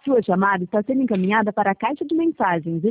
Sua chamada está sendo encaminhada para a caixa de mensagens